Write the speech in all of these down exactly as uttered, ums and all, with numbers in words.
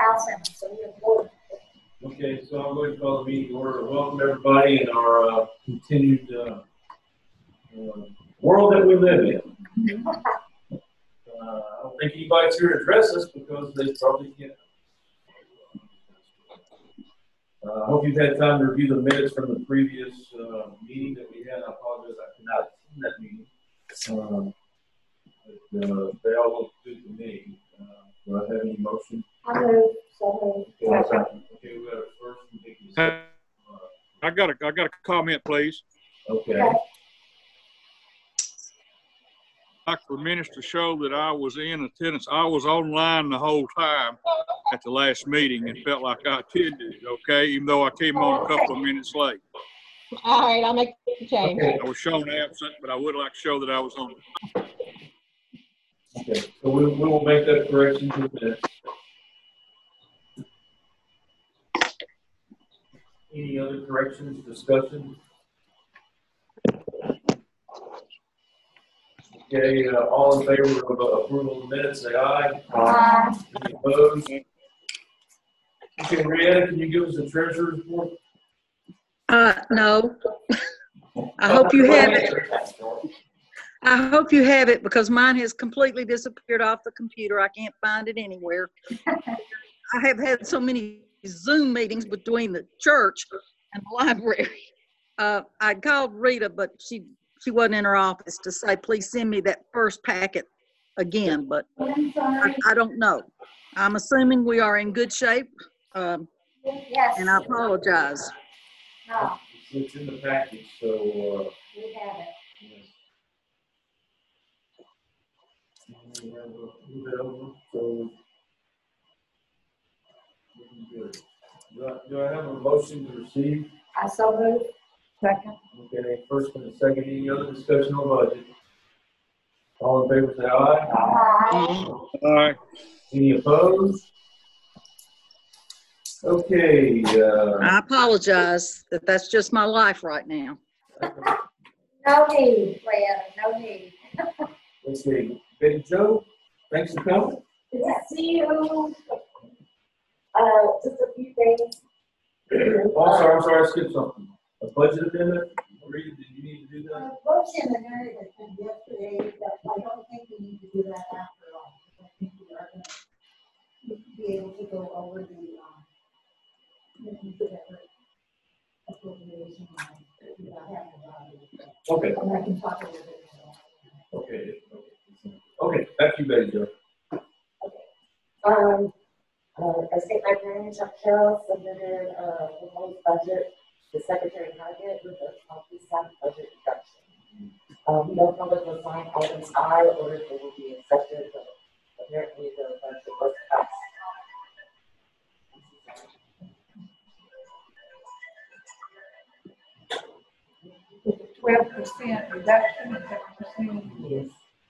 Allison, so you're bored. Okay, so I'm going to call the meeting to order. Welcome everybody in our uh, continued uh, uh, world that we live in. Uh, I don't think anybody's here to address us because they probably can't. Uh, I hope you've had time to review the minutes from the previous uh, meeting that we had. I apologize, I could not attend that meeting. Um, but, uh, they all look good to me. Uh, do I have any motion? I move, so moved. Okay, we got a first and take a second. Uh, I got a, I got a comment, please. Okay. Okay. I'd like for minutes to show that I was in attendance. I was online the whole time at the last meeting and felt like I attended, okay, even though I came on a couple of minutes late. All right, I'll make the change. Okay. I was shown absent, but I would like to show that I was on. Okay, so we, we will make that correction to the minutes. Any other corrections, discussion? Okay, uh, all in favor of uh, approval of the minutes, say aye. Aye. Any opposed? Okay, Rihanna, can you give us a treasurer's report? Uh, no. I hope you have it. I hope you have it because mine has completely disappeared off the computer. I can't find it anywhere. I have had so many Zoom meetings between the church and the library. Uh, I called Rita, but she, she wasn't in her office to say, please send me that first packet again, but I, I don't know. I'm assuming we are in good shape, um, Yes. and I apologize. No, It's in the package, so, uh, we have it. yes. We have a- move it over, so, looking good. Do I, do I have a motion to receive? I so moved. Second. Okay, first and a second, any other discussion on budget? All in favor, say aye. Aye. All right. Any opposed? Okay, uh, I apologize that that's just my life right now. No need, Leanna, no need. let's see, Betty Joe, thanks for coming. Good to see you. Uh, just a few things. Oh, sorry, I'm sorry, I skipped something. A budget amendment, Rita, did you need to do that? Uh, Motion and area that came yesterday, that I don't think we need to do that after all. I think we are gonna be able to go over the, um, the appropriation line without having to bother with that. Okay, And I can talk a little bit more. okay. Okay, back to you, Betty Joe. Um, uh, as state librarian Chuck Carroll submitted a proposed budget to Secretary Target with a twenty percent budget reduction. Um, we don't know what those line items are or if they will be accepted, but apparently the budget was passed. Twelve percent reduction, is that what you're saying? Yes.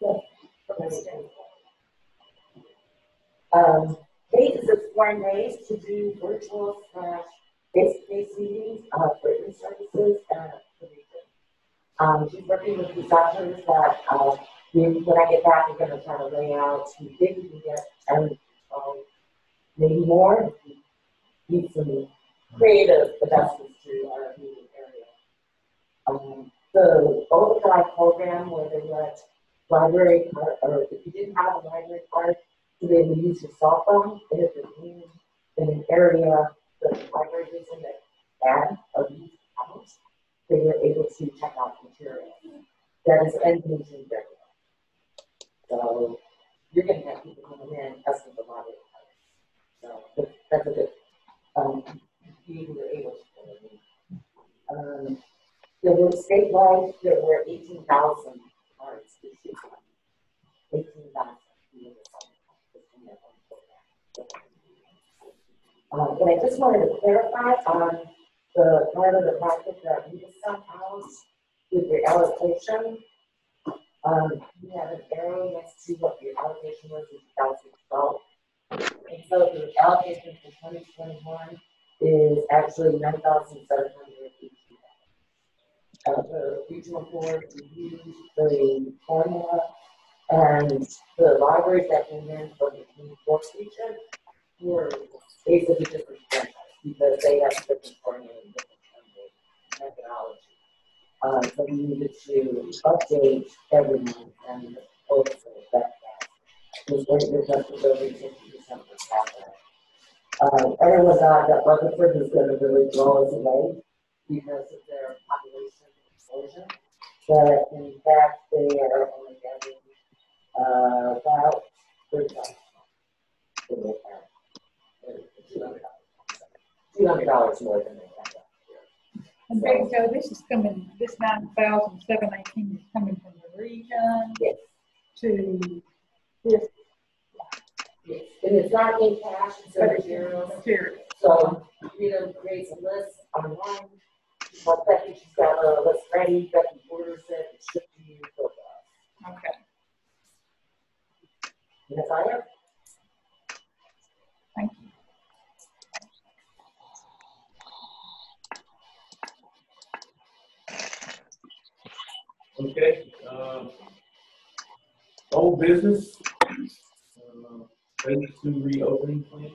Um, Kate is exploring ways to do virtual slash face-to-face meetings, uh, for written services and the region. Um, she's working with these doctors that, uh, we, when I get back, we're gonna try to lay out, we think we can get ten, um, maybe more, if we need some creative adjustments to our meeting area. Um, the Overtime program where they let library card, or if you didn't have a library card, you be able to use your cell phone, and if you're in, in an area that the library isn't that bad or these accounts, then you're able to check out material. That is end user regular. So you're going to have people coming in asking for library cards. So that's a good, um, you were able to. Um, there were statewide, there were eighteen thousand cards issued. eighteen thousand. Um, and I just wanted to clarify on the part of the packet that we just sent out with your allocation. Um, you have an arrow next to what your allocation was in two thousand twelve. And so the allocation for twenty twenty-one is actually nine thousand seven hundred eighty-two dollars. Uh, the regional board reviewed the formula, and the libraries that came in from the twenty-fourth region were update every month and also that, was going to touch the building fifty percent of the capital. Uh, and it was not that Rutherford is going to really blow us away because of their population explosion. But in fact, they are only getting uh, about thirty dollars. Two hundred dollars more than they had last year. And Betty Jo, this is coming, this nine thousand seven eighteen is coming from the region Yes. to this, Yes. And it's not in cash, it's in but it's materials. material. So, you know, creates a list online. Well, Becky, she's got a list ready. Becky orders it, it's shipped to you for us. Okay, And that's all I have. thank you. Okay, uh, old business, uh, phase two reopening plan.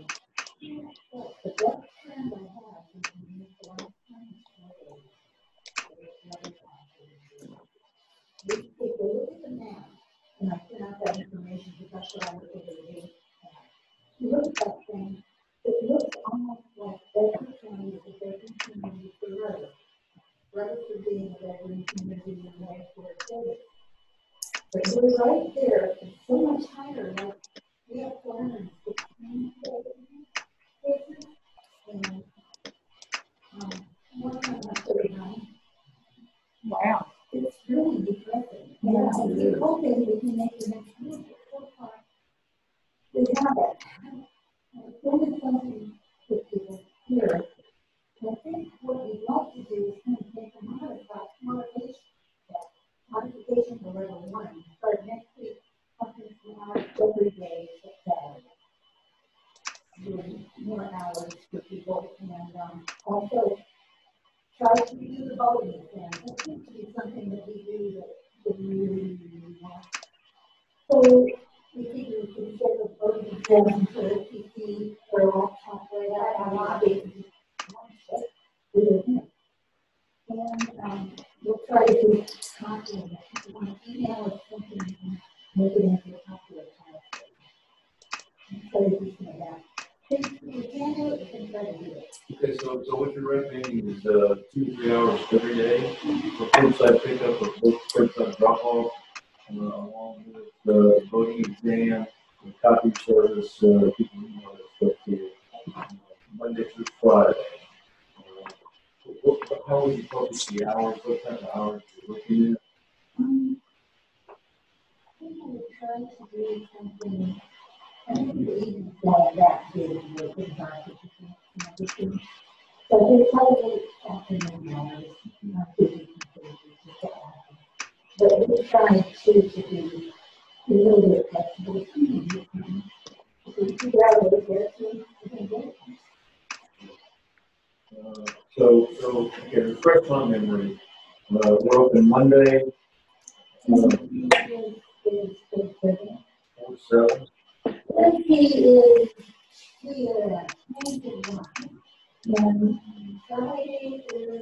If you look at the map, and I sent out that information because that's what I was able to do. You look at that thing, it looks almost like every county is a bedroom community for Rutherford. Rutherford being a bedroom community in way for it is. But we're right there, it's so much higher, like we have four hundred and sixteen cases, and um, one hundred thirty-nine. Wow. It's really depressing. Yeah, we're hoping we can make the next move. So far, we have that. Doing something with people here. I think what we'd like to do is kind of make a modification, modification, modification to level one. Start next week, something from our every day except Saturday. Doing more hours for people and um, also try to do the voting exam. That seems to be something that we do that we really, really want. So we think we can set the voting exam for a P C or a laptop or that. I'm not being and um, we'll try to do copy of it. If you want to email us something, you can make it into a copy of it. So we can do that. If you can do it, you can try to do it. Okay, so, so what you're recommending is, uh, two, three hours every day for curbside pickup or curbside drop off, uh, along with the voting exam, the copy service, uh, people email that stuff to you, uh, Monday through Friday. Uh, what, what, how would you focus the hours, what kind of hours you're looking at? Um, I think I would try to do something. I think we even going back to the working hours. So they probably afternoon hours, not busy people. But we try to do a little bit flexible. If we figure out a way to get it, we can get it. Uh, so, so, okay, refresh my memory. Uh, we're open Monday, uh, four to seven. Wednesday is we are at nine to one. And Friday is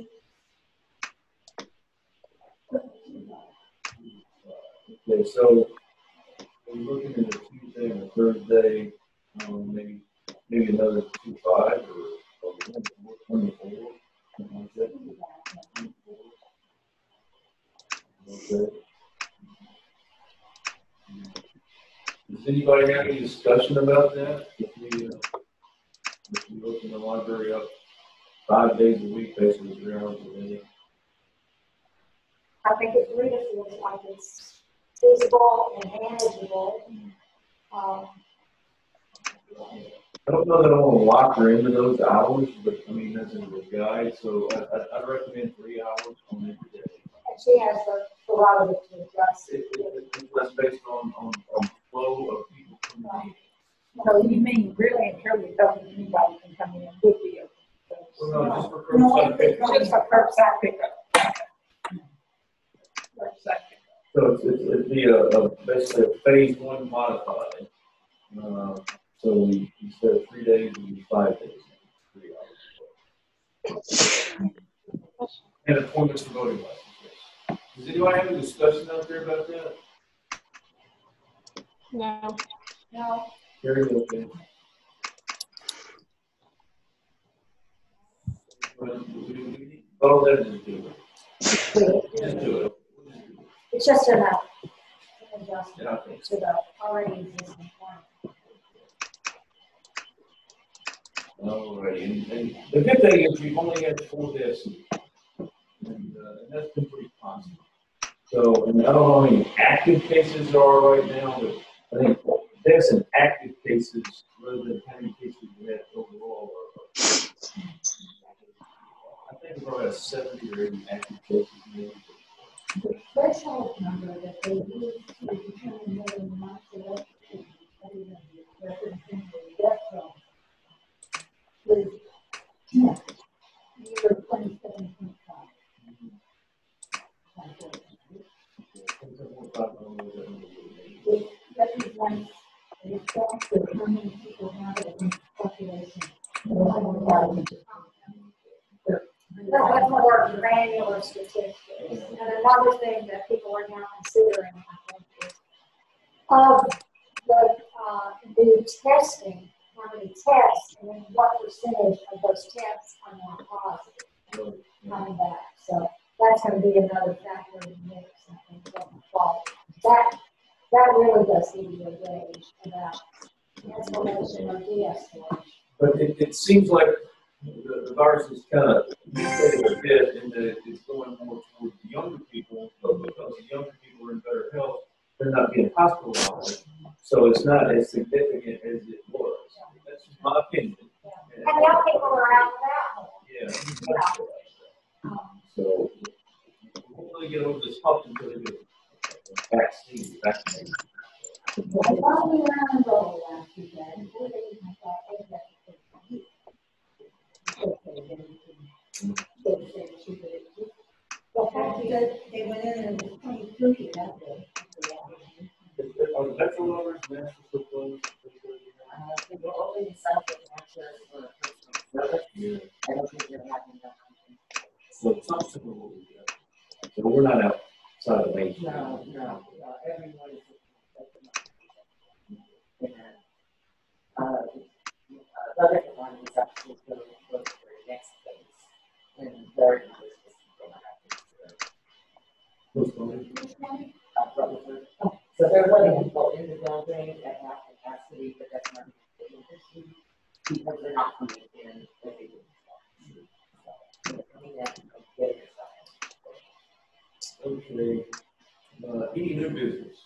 Okay, so we're looking at a Tuesday and a Thursday, um, maybe, maybe another two five or, or one to four, something like that. Okay. Does anybody have any discussion about that? If we, uh, if we open the library up five days a week, basically three hours a day? I think it really feels like it's feasible and manageable. Um, I don't know that I want to lock her into those hours, but I mean, that's in the guide, so I, I, I'd recommend three hours on every day. and she has the prerogative to adjust. It, it, it, that's based on, on, on flow of people coming in. So you mean really and truly, doesn't anybody can come in, would be open? Well, no, just for curbside pickup. Just a curbside pickup. Curbside pickup. So it's, it's, it'd be a, a, basically a phase one modified. Uh, so we, instead of three days, we do five days, three hours. And appointments for voting licenses. Does anyone have a discussion out there about that? No. No, Very good. Then. Well, we- we need- Oh, that is good. Just do it. It's just an uh, an adjustment Yeah, I think to the already existing form. All right, and, and the good thing is we've only had four deaths, and, uh, and that's been pretty constant. So, and I don't know how many active cases there are right now, but I think deaths and active cases, rather than how many cases we had overall, are, I think we're about seventy or eighty active cases now. The threshold number that they use to determine whether or not to let everyone be represented in the death row is ten, year twenty-seven point five. It represents a response to how many people have it in the population. No, that's more granular statistics. And another thing that people are now considering, I think, is of the, uh, new testing, how many tests, and then what percentage of those tests are now positive coming back. So that's gonna be another factor in the mix, I think, going forward. That, that really does give you a gauge about escalation or de-escalation. But it, it seems like the, the virus is kind of mutated a bit in that it's going more towards the younger people, but because the younger people are in better health, they're not being hospitalized. So it's not as significant as it was. That's just my opinion. And young people are out without Yeah. Yeah. So we won't really get over this hump until they get a vaccine. vaccine. I thought we were on a roll last weekend. I thought, oh, that's okay. Well, because they went in and it was twenty-three that day. Are the metro numbers national supplies? Uh, they were only in South Access for personal service. Yeah. I don't think they're having that. So some similar what we got. So we're not outside of Main Street. No, no, no, everyone is. And, uh, uh, the other one is actually going to look for the next phase. And very much is going to happen. What's going Uh, Rutherford. So they're letting people in the building at half capacity, but that's not an issue because they're not coming in every week. So they're coming in and getting yourself. Okay. Uh, any new business?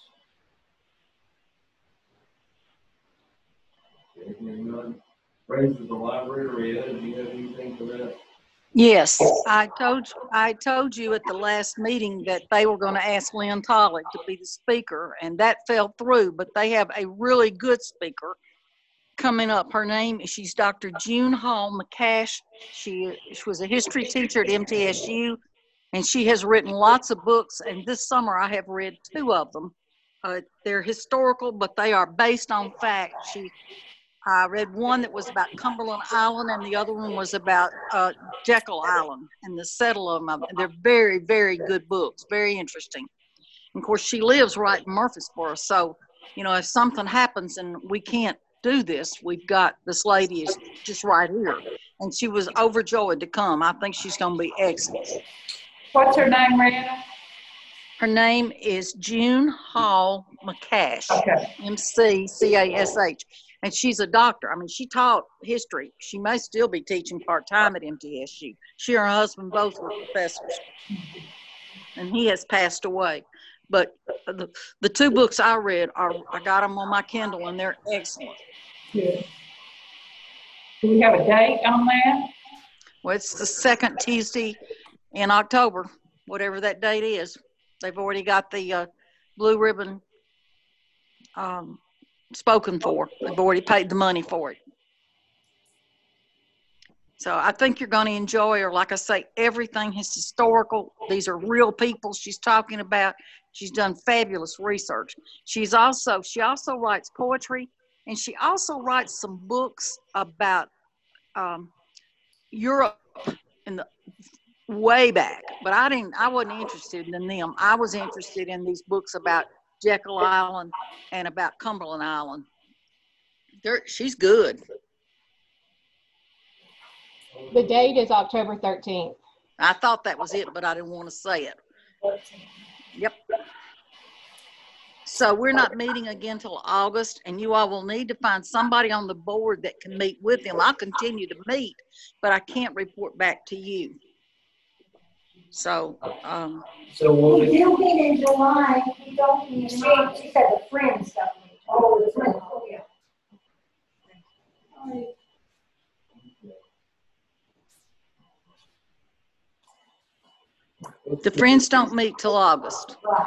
Anything none? Friends of the library, Ed, do you have anything for that? Yes, I told, I told you at the last meeting that they were going to ask Lynn Tolley to be the speaker, and that fell through, but they have a really good speaker coming up. Her name, she's Doctor June Hall McCash. She, she was a history teacher at M T S U, and she has written lots of books, and this summer I have read two of them. Uh, they're historical, but they are based on fact. She I read one that was about Cumberland Island, and the other one was about uh, Jekyll Island and the settlement of them. They're very, very good books, very interesting. And of course, she lives right in Murfreesboro, so, you know, if something happens and we can't do this, we've got, this lady is just right here. And she was overjoyed to come. I think she's going to be excellent. what's her name, Rheta? Her name is June Hall McCash, Okay. M C C A S H. And she's a doctor. I mean, she taught history. She may still be teaching part-time at M T S U. She and her husband both were professors. And he has passed away. But the, the two books I read, are I got them on my Kindle, and they're excellent. Good. Do we have a date on that? Well, it's the second Tuesday in October, whatever that date is. They've already got the uh, blue ribbon um, spoken for. They've already paid the money for it. So I think you're going to enjoy her. Like I say, everything is historical. These are real people she's talking about. She's done fabulous research. She's also, she also writes poetry, and she also writes some books about um, Europe in the way back, but I didn't, I wasn't interested in them. I was interested in these books about Jekyll Island and about Cumberland Island. They're, she's good. The date is October thirteenth. I thought that was it, but I didn't want to say it. Yep. So we're not meeting again till August, and you all will need to find somebody on the board that can meet with them. I'll continue to meet, but I can't report back to you. So, um, So we'll We do meet in July, we don't meet She, in August. she said the friends stuff. Oh, the friends. Oh, yeah. the friends don't meet till August. Right.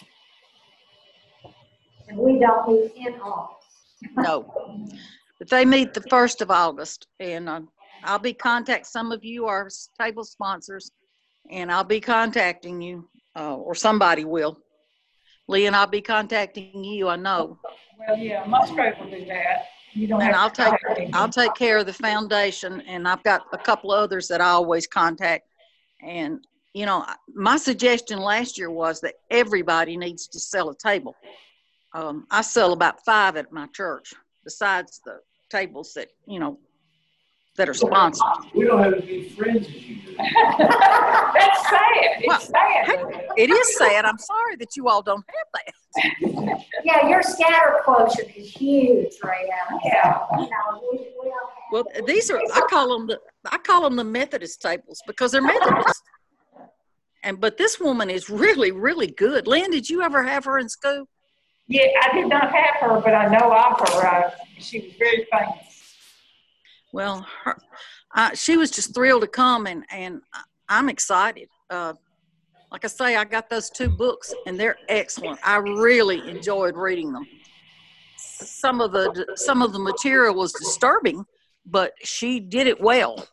And we don't meet in August. No, but they meet the first of August, and uh, I'll be contacting some of you are table sponsors, and I'll be contacting you, uh, or somebody will. Lee and I'll be contacting you. I know. Well, yeah, Musgrave will do that. You don't And I'll have to. take, contact me. I'll take care of the foundation, and I've got a couple of others that I always contact. And, you know, my suggestion last year was that everybody needs to sell a table. Um, I sell about five at my church, besides the tables that, you know, that are sponsored. We don't have as many friends as you do. That's sad. Well, It's sad. Hey, it is sad. I'm sorry that you all don't have that. Yeah, your scatter quotient is huge, Rhea. Yeah. You know, we, we don't have. Well, these are, I call them the, I call them the Methodist tables because they're Methodist. And, but this woman is really, really good. Lynn, did you ever have her in school? Yeah, I did not have her, but I know of her. Uh, she was very famous. Well, her, uh, she was just thrilled to come, and, and I'm excited. Uh, like I say, I got those two books, and they're excellent. I really enjoyed reading them. Some of the some of the material was disturbing, but she did it well.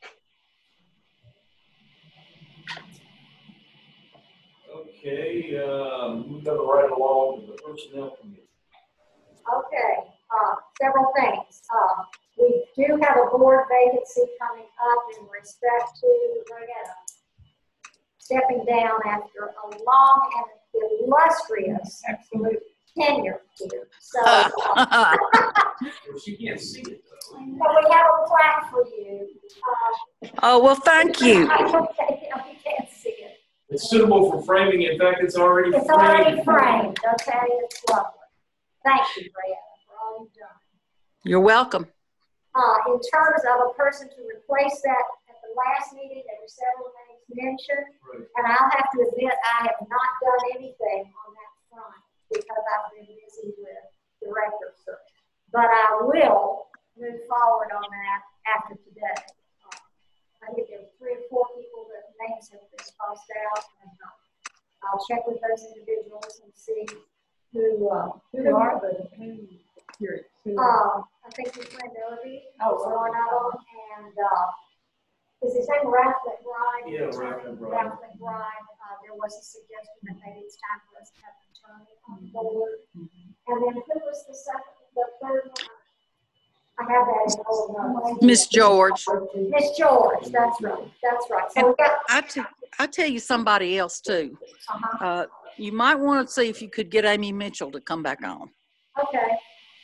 Okay, um, we go right along to the personnel committee. Okay, uh, several things. Uh, we do have a board vacancy coming up in respect to Rhea stepping down after a long and illustrious Absolutely. tenure here. So, uh, Well, she can't see it though. so we have a plaque for you. Uh, Oh, well, thank you. I don't think, you know, you can't see it. It's suitable for framing. In fact, it's already It's already framed, okay? It's lovely. Thank you, Rhea, for all you've done. You're welcome. Uh, in terms of a person to replace that, at the last meeting, there were several names mentioned. Right. And I'll have to admit, I have not done anything on that front because I've been busy with director search. But I will move forward on that after today. Uh, I think there were three or four people that names have been crossed out, and uh, I'll check with those individuals and see who, uh, Who are the, who, here, who uh, are- I think his friend Irby Oh, was one of them, and, uh, is his name Ralph McBride? Yeah, Ralph McBride. Ralph McBride, uh, there was a suggestion that maybe it's time for us to have an attorney on board. And then who was the second, the third one? I have that in old notes. Miss George. Miss George, that's right, that's right. So we got, I t- I tell you somebody else too. uh-huh, Uh, you might want to see if you could get Amy Mitchell to come back on. okay,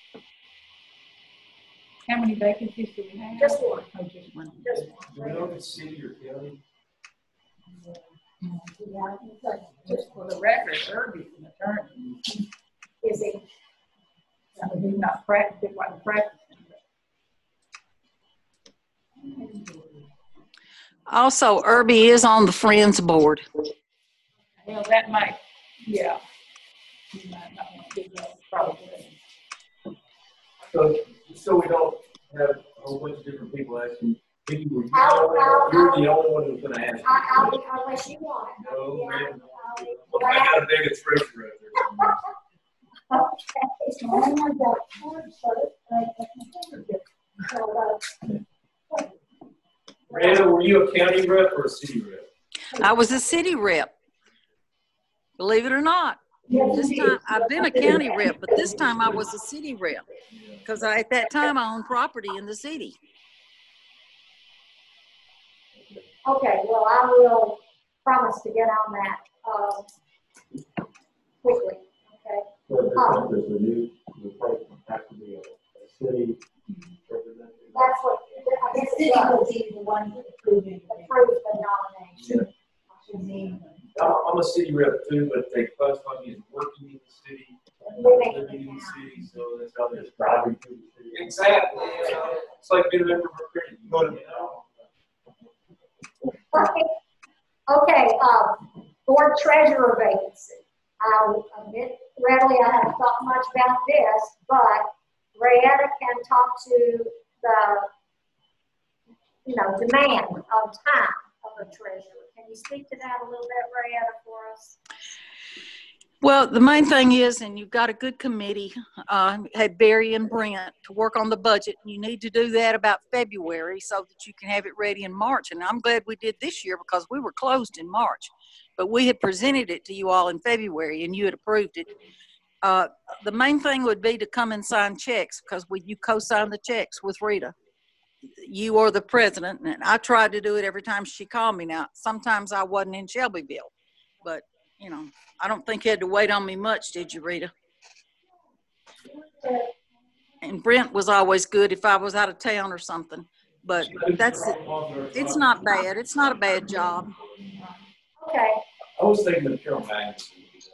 how many vacancies do we have? just one, Oh, just one. just one. Do we know if it's city or county? Yeah, I think so. Just for the record, Irby's an attorney. Is he? I mean, he's not practicing, wasn't practicing. Also, Irby is on the Friends board. Well, that might, yeah. You might not want to do that, probably. So, so we don't have a whole bunch of different people asking. Maybe you're the I'll- only I'll- one- you're the only one who's gonna ask. I, I'll, be- unless you want it. No, Yeah, ma'am. I'll be Well, glad. I got a big treasure out there. Rhea, were you a county rep or a city rep? I was a city rep. Believe it or not. This time, I've been a county rep, but this time I was a city rep. Because I, at that time, I owned property in the city. Okay, well, I will promise to get on that, uh, quickly, okay? But the fact is, the new replacement has to be a, a city representative. That's what, I The guess city it will was, be the one approving. approve the nomination. the name. I'm I'm a city rep too, but they classify me as working in the city, Living in living in the the city, so that's how they're driving through the city. Exactly. You know, it's like being a member of a credit union, you know. Okay, okay, um, board treasurer vacancy. I'll admit readily I haven't thought much about this, but Rayetta can talk to the, you know, demand of time of a treasurer. Can you speak to that a little bit, Rayetta, for us? Well, the main thing is, and you've got a good committee, uh, had Barry and Brent to work on the budget. You need to do that about February so that you can have it ready in March. And I'm glad we did this year because we were closed in March, but we had presented it to you all in February and you had approved it. Uh, the main thing would be to come and sign checks because we, you co-signed the checks with Rita. You are the president, and I tried to do it every time she called me. Now, sometimes I wasn't in Shelbyville, but you know, I don't think you had to wait on me much, did you, Rita? And Brent was always good if I was out of town or something, but that's it. It's not bad. It's not a bad job. Okay. I was thinking of Carol Magnus.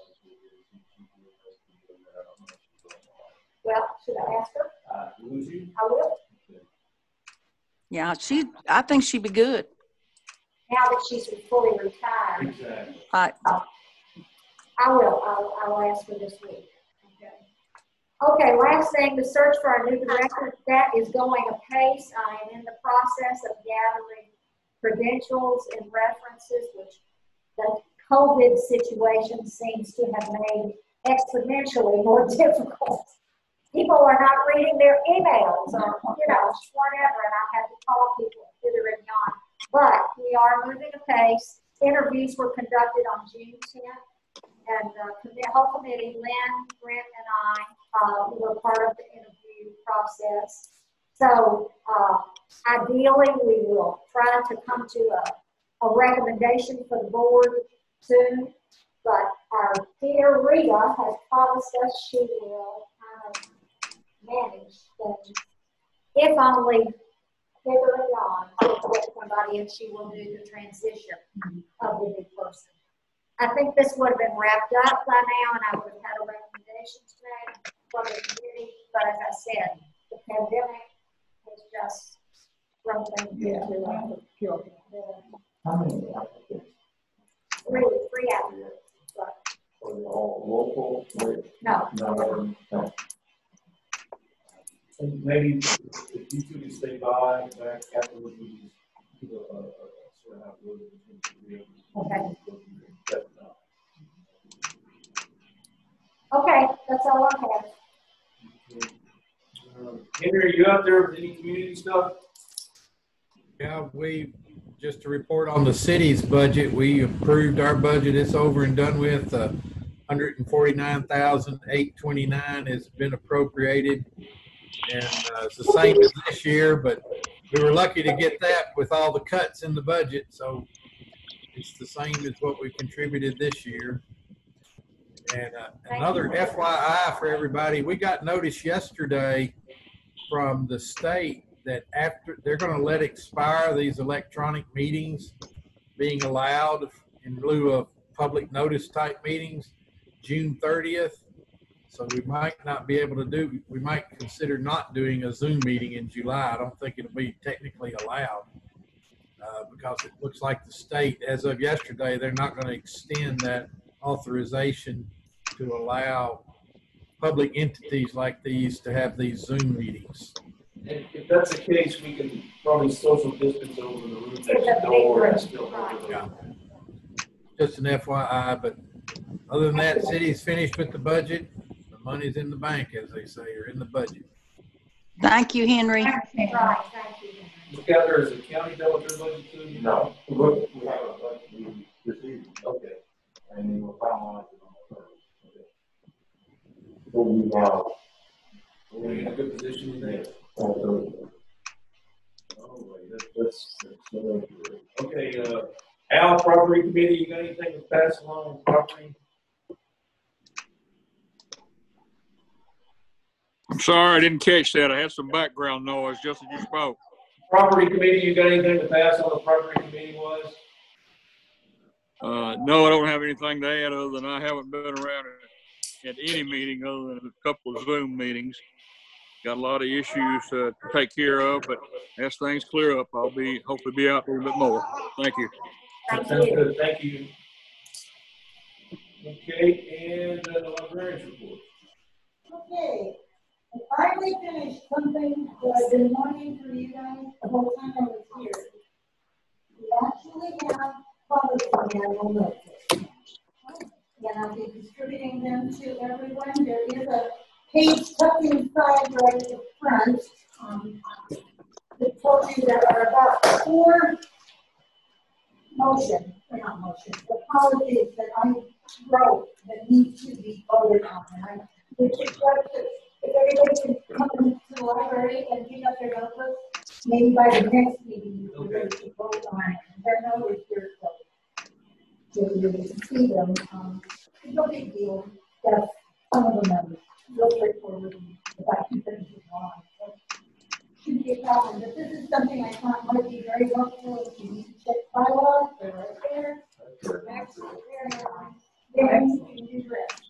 Well, should I ask her? Uh, would you? I will. Yeah, she. I think she'd be good. Now that she's fully retired. Exactly. Uh, I will. I'll, I'll ask her this week. Okay. Okay, last thing, the search for our new director, that is going apace. I am in the process of gathering credentials and references, which the COVID situation seems to have made exponentially more difficult. People are not reading their emails or, you know, whatever, and I have to call people hither and yon. But we are moving apace. Interviews were conducted on June tenth. And uh, the whole committee, Lynn, Brent, and I, uh, were part of the interview process. So uh, ideally, we will try to come to a, a recommendation for the board soon. But our dear Rita has promised us she will kind of manage things. If only hither and yon, to get somebody, and she will do the transition of the new person. I think this would have been wrapped up by now, and I would have had a recommendation today from the committee. But as I said, the pandemic has just thrown things into uh, How many applicants? three, three applicants. But Are they all local? no, No. No. And maybe if you two could stay by back afterwards, we can just do a, a, a sort of outlook. okay. Okay, that's all I have. Uh, Henry, are you out there with any community stuff? Yeah, we, just to report on the city's budget, we approved our budget. It's over and done with. Uh, one hundred forty-nine thousand eight hundred twenty-nine has been appropriated. And uh, it's the same as this year, but we were lucky to get that with all the cuts in the budget. So it's the same as what we contributed this year. And uh, another F Y I for everybody, we got notice yesterday from the state that after they're going to let expire these electronic meetings being allowed in lieu of public notice type meetings June thirtieth. So we might not be able to do, we might consider not doing a Zoom meeting in July. I don't think it'll be technically allowed uh, because it looks like the state, as of yesterday, they're not going to extend that authorization to allow public entities like these to have these Zoom meetings. And if that's the case, we can probably social distance over the room next door and still have Yeah. Just an F Y I, but other than that, city's finished with the budget. The money's in the bank, as they say, or in the budget. Thank you, Henry. Right, thank you. Look out there, is the county done with their budget too? No. We we have a budget we received. Okay. And then we'll finalize it on the first. Okay. So we have, We're in a good position today. uh, Oh, wait, that, that's, that's, uh, okay, uh, Al, property committee, you got anything to pass along on property? I'm sorry, I didn't catch that. I had some background noise just as you spoke. Property committee, you got anything to pass on the property committee was? Uh, no, I don't have anything to add other than I haven't been around at, at any meeting other than a couple of Zoom meetings. Got a lot of issues uh, to take care of, but as things clear up, I'll be hopefully be out a little bit more. Thank you. That sounds good. Thank you. Okay, and uh, the librarian's report. Okay, I finally finished something that I've been wanting for you guys the whole time I was here. We actually have policy manual notes. And I'll be distributing them to everyone. There is a page tucked inside right at the front. Um, that tells you there are about four motions, or not motions, the policies that I wrote that need to be voted on. And I would request that if everybody can come to the library and pick up their notebooks, maybe by the next meeting you can ready to vote on it. And they're noted here, so you'll be able to see them. Um, no big deal. That's some of them are real straightforward and about two things is wrong. So shouldn't be a problem. But this is something I thought might be very helpful if you need to check bylaws. They're right there. They're next to there. Then you can do the rest.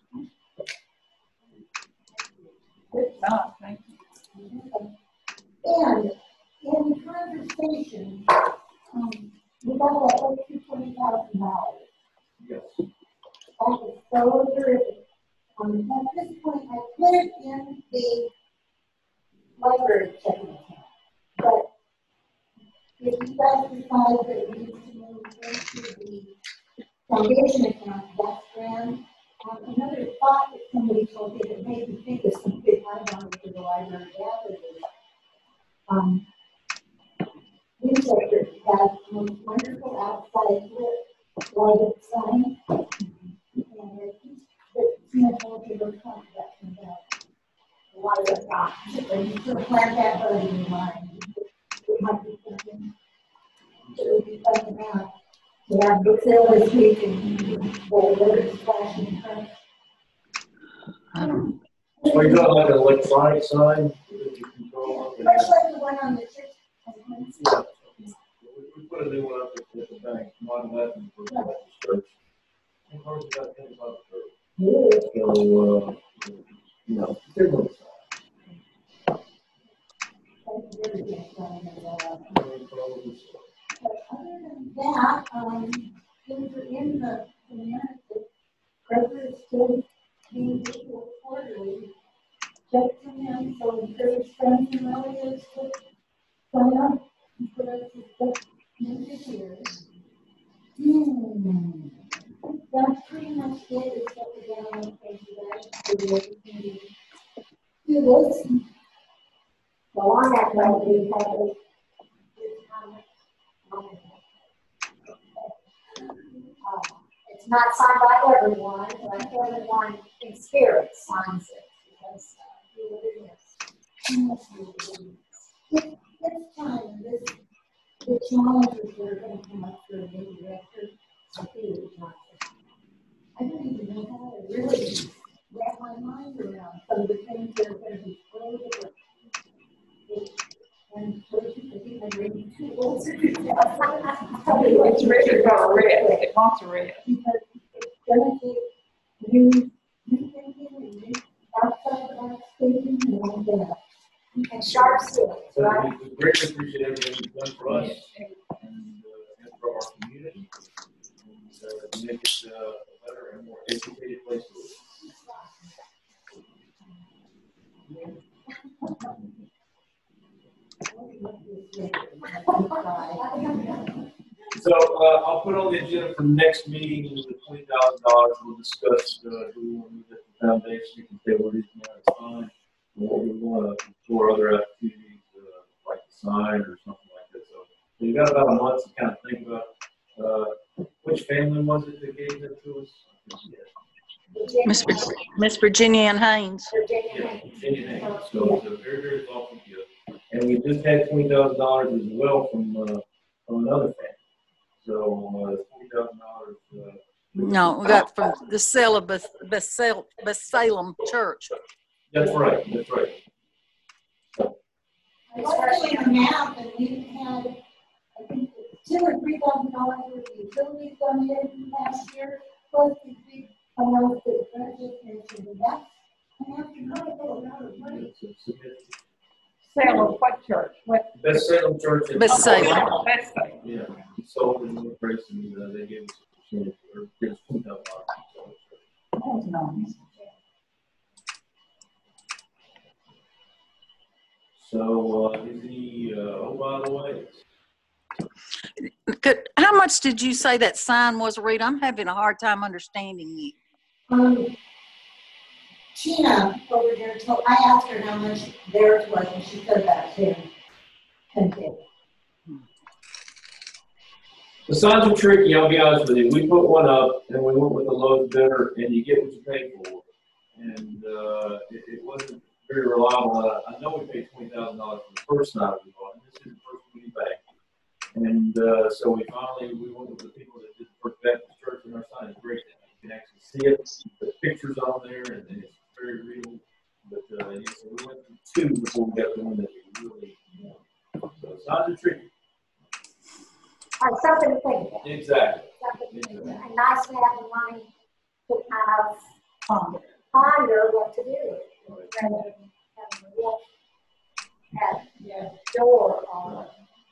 Good job, thank you. And in conversation, um, we got that up to twenty thousand dollars. Yes. That is so terrific. Um, at this point, I put it in the library checking account. But if you guys decide that we need to move into the foundation account, that's grand. Um, another thought that somebody told me that made me think of something I wanted for the library gathering. Um, Winchester has the most wonderful outside lighted sign, and it the Singapore River Contract comes out. A lot of the top, and you could plant that bird in your mind. It might be something that would be fun to have. We have book sale this week, and the letters flashing in front. I don't. So you're talking like an electronic sign? That you control? Much like the one on the church. Yeah. We put a new one up at the bank, not eleven for the church. And of course, we got things on the church. So, uh, you know, they're going to But other than that, um, things are in the, the minutes. The treasurer is still being issued quarterly. Check from him, so encourage friends and relatives to sign up and put us in this year. Hmm. That's pretty much it, except for down on the page of that. Do this. So on that note, we have a uh, it's not signed by everyone, but everyone in spirit signs it because uh, it, it's time. This the challenges that are going to come up for a new director. I feel it's not. I don't even know how to really wrap my mind around some of the things that are going to be totally different. And so I think I'm ready too old to do that. It's ready for a red, it wants a red. Because it's going to take new, new thinking and new outside the box thinking and all that. And sharp skills, So right? we greatly appreciate everything you've done for us and, uh, and for our community. And, uh, to make it uh, a better and more educated place to live. So uh, I'll put on the agenda for the next meeting with the twenty thousand dollars. We'll discuss uh, who we want to move at the foundation. You can say what it is now, it's fine. And what we want to explore other activities uh, like the sign or something like that. So, so you got about a month to kind of think about uh, which family was it that gave that to us? Miss Miss Virginia Ann Haynes. Yeah, Virginia Haynes. So it's a very, very thoughtful gift. And we just had twenty thousand dollars as well from uh, from another family. So, uh, twenty thousand dollars, uh. No, we got from the sale of Beth, Beth, Sal- Beth Salem Church. That's right, that's right. Especially on now, that we had, I think, two or three thousand dollars worth of utilities donated last year, plus the big amounts that Brent just mentioned, and that's an astronomical amount of money. Salem, what church? What? Best Salem Church. in- Beth Salem. Best Salem. Yeah, we sold in the price and uh, they gave us a percentage, or gave us two thousand dollars. That's nice. So, uh, is he, uh, oh, by the way, Could, how much did you say that sign was, Rita? I'm having a hard time understanding you. Um, Tina over there told, I asked her how much theirs was, and she said about ten, ten K. the signs are tricky, I'll be honest with you. We put one up and we went with the lowest bidder and you get what you pay for. And, uh, it, it wasn't very reliable. Uh, I know we paid twenty thousand dollars for the first sign we bought, and this is the first we back. And, uh, so we finally, we went with the people that did the First Baptist Church, and our sign is great. You can actually see it, the pictures on there, and, and it's very real. But, uh, yeah, so we went through two before we got the one that we really want. So signs are tricky. Uh, something to think about. Exactly. Something to think about. And nice to have the money to kind of um, ponder what to do. Rather than having to walk at the door on.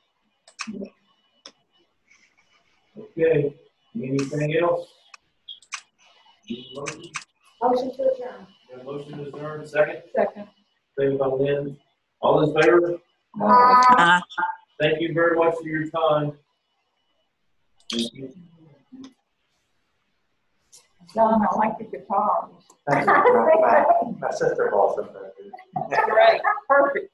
Okay, anything else? Motion? Motion to adjourn. Got a motion to adjourn, second? Second. Second by Lynn. All in favor? Uh, Uh, Thank you very much for your time. Thank you. John, I like the guitars. Thank you. My, my, my sister also. Great, perfect.